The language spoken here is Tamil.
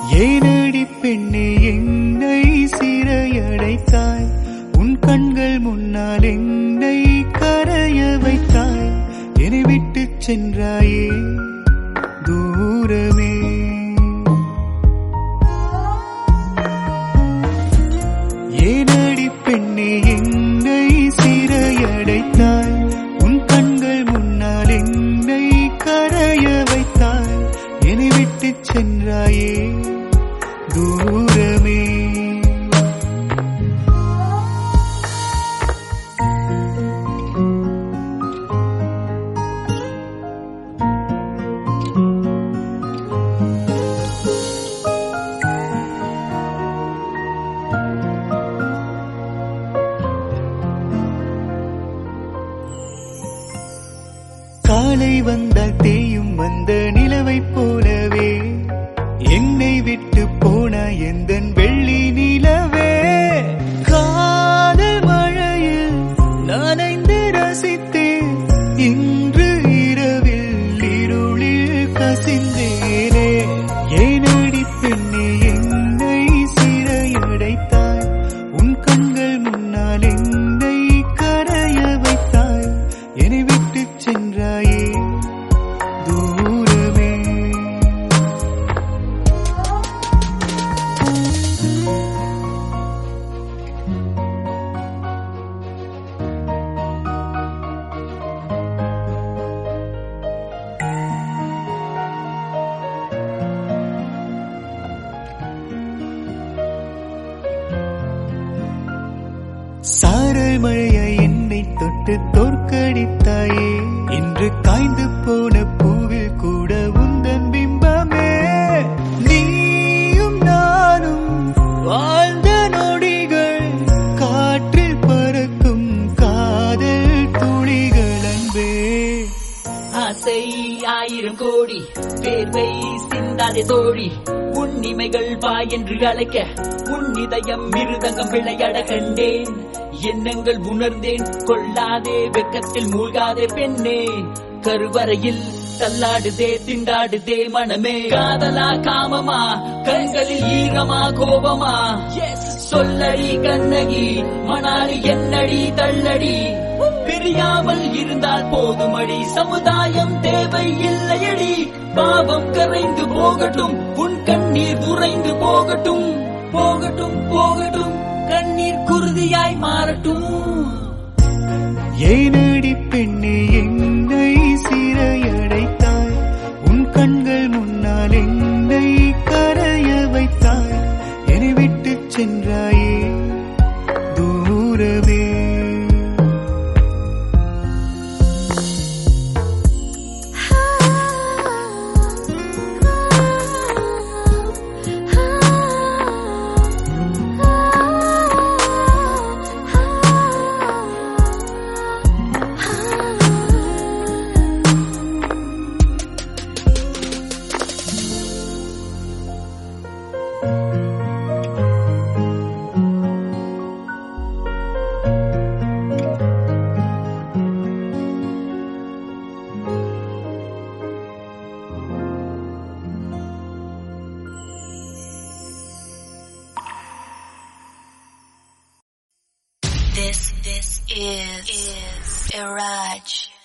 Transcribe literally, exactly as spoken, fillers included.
ஏனடி பெண்ணே என்னை சிறையடைத்தாய் உன் கண்கள் முன்னால் என்னை கரைய வைத்தாய் என்னை விட்டு சென்றாயே தூரமே ஏனடி பெண்ணே என்னை சிறையடைத்தாய் உன் கண்கள் முன்னால் என்னை கரைய வைத்தாய் என்னை விட்டு சென்றாயே தூரமே காலை வந்தால் தேயும் வந்த நிலவை போலவே என்னை விட்டு போன எந்தன் வெள்ளி நிலவே காதல் மழையில் நனைந்து ரசித்தேன் இன்று இரவில் இருளில் கசிந்தேனே ஏனடி பெண்ணே என்னை சிறையடைத்தாய் உன் கண்கள் முன்னால் என்னை கரைய வைத்தாய் என்னை விட்டு சென்றாயே தூரமே சாரல் மழையாய் என்னை தொட்டு தோற்கடித்தாயே இன்று காய்ந்து போன பூவில் கூட உந்தன் பிம்பமே நீயும் நானும் வாழ்ந்த நொடிகள் காற்றில் பறக்கும் காதல் துளிகள் அன்பே ஆசை ஆயிரம் கோடி பேர்வை சிந்தாதே தோழி உன்னிமைகள் வா என்று அழைக்க உன் இதயம் மிருதங்கம் விளையாட கண்டேன் எண்ணங்கள் உணர்ந்தேன் கொள்ளாதே வெக்கத்தில் மூழ்காதே பெண்ணே கருவறையில் தள்ளாடுதே திண்டாடுதே மனமே காதலா காமமா கண்களில் ஈரமா கோபமா சொல்லடி கண்ணகி மணாலி என்னடி தள்ளடி பிரியாமல் இருந்தால் போதுமடி சமுதாயம் தேவை இல்லையடி பாவம் கரைந்து போகட்டும் உன் கண்ணீர் உறைந்து போகட்டும் போகட்டும் போகட்டும் கண்ணீர் குருதியாய் மாறட்டும் ஏனடி பெண்ணே என்னை சிறையடைத்தாய் உன் கண்கள் முன்னால் என்னை கரைய வைத்தாய் என்னை விட்டு சென்றாயே தூரமே This, this is, is Iraj.